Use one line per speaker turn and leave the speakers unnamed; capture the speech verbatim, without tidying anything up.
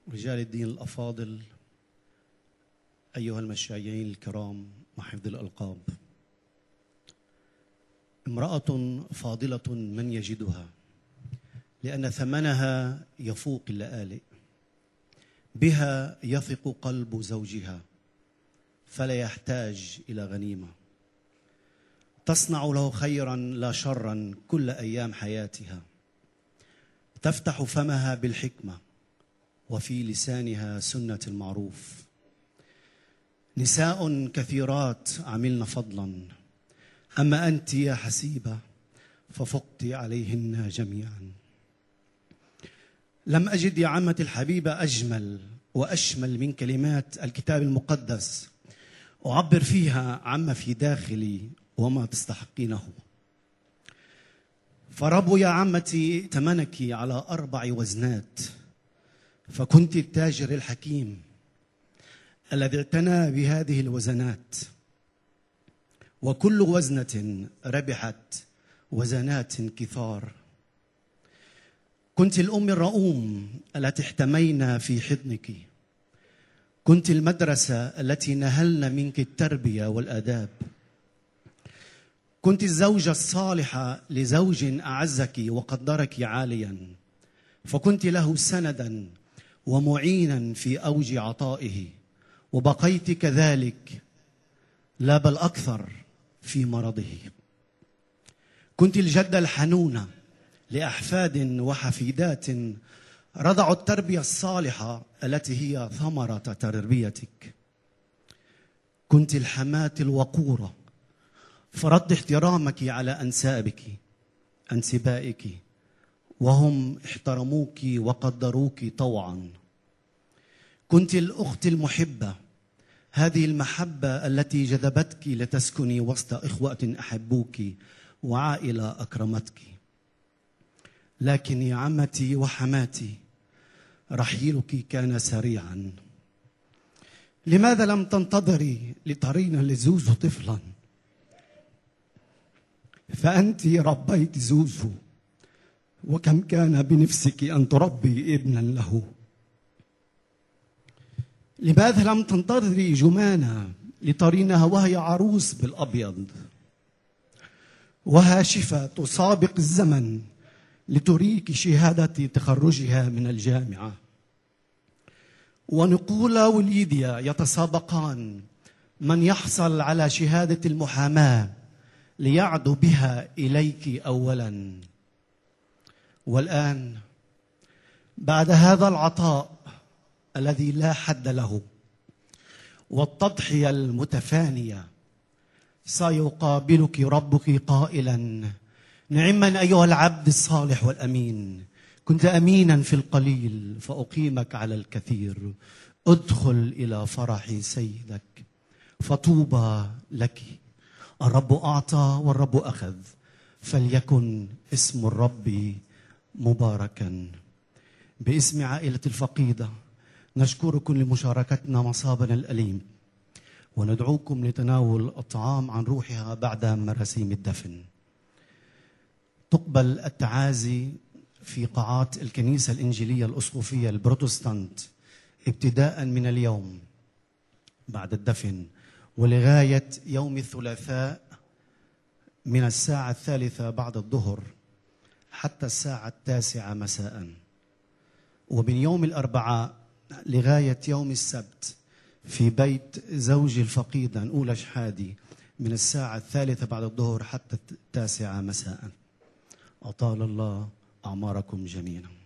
رجال الدين الأفاضل، أيها المشايعين الكرام وحفظ الألقاب، امرأة فاضلة من يجدها، لأن ثمنها يفوق اللآلئ. بها يثق قلب زوجها فلا يحتاج إلى غنيمة. تصنع له خيرا لا شرا كل أيام حياتها. تفتح فمها بالحكمة وفي لسانها سنة المعروف. نساء كثيرات عملن فضلا، أما أنت يا حسيبة ففقت عليهن جميعا. لم أجد يا عمتي الحبيبة أجمل وأشمل من كلمات الكتاب المقدس أعبر فيها عما في داخلي وما تستحقينه. فرب يا عمتي تمنك على أربع وزنات، فكنت التاجر الحكيم الذي اعتنى بهذه الوزنات، وكل وزنة ربحت وزنات كثار. كنت الأم الرؤوم التي احتمينا في حضنك. كنت المدرسة التي نهلنا منك التربية والآداب. كنت الزوجة الصالحة لزوج أعزك وقدرك عاليا، فكنت له سندا ومعينا في أوج عطائه، وبقيت كذلك لا بل أكثر في مرضه. كنت الجدة الحنونة لأحفاد وحفيدات رضعوا التربية الصالحة التي هي ثمرة تربيتك. كنت الحماة الوقورة، فرضت احترامك على أنسابك أنسبائك، وهم احترموك وقدروك طوعا. كنت الأخت المحبة، هذه المحبة التي جذبتك لتسكني وسط إخوة أحبوك وعائلة أكرمتك. لكن يا عمتي وحماتي رحيلك كان سريعا. لماذا لم تنتظري لترين لزوزو طفلا؟ فأنت ربيت زوزو، وكم كان بنفسك أن تربي ابنا له. لماذا لم تنتظري جمانة لترينها وهي عروس بالأبيض، وهاشفة تسابق الزمن لتريك شهادة تخرجها من الجامعة؟ ونقولا وليديا يتسابقان من يحصل على شهادة المحاماة ليعدو بها إليك أولا. والآن بعد هذا العطاء الذي لا حد له والتضحية المتفانية، سيقابلك ربك قائلا: نعما أيها العبد الصالح والأمين، كنت أمينا في القليل فأقيمك على الكثير، ادخل إلى فرح سيدك. فطوبى لك، الرب أعطى والرب أخذ، فليكن اسم الرب مباركا. باسم عائلة الفقيدة نشكركم لمشاركتنا مصابنا الأليم، وندعوكم لتناول الطعام عن روحها بعد مراسيم الدفن. تقبل التعازي في قاعات الكنيسة الإنجيلية الأسقفية البروتستانت ابتداء من اليوم بعد الدفن ولغاية يوم الثلاثاء من الساعة الثالثة بعد الظهر حتى الساعة التاسعة مساء، ومن يوم الأربعاء لغاية يوم السبت في بيت زوج الفقيدة أولى شحادي من الساعة الثالثة بعد الظهر حتى التاسعة مساء. أطال الله أعماركم جميعا.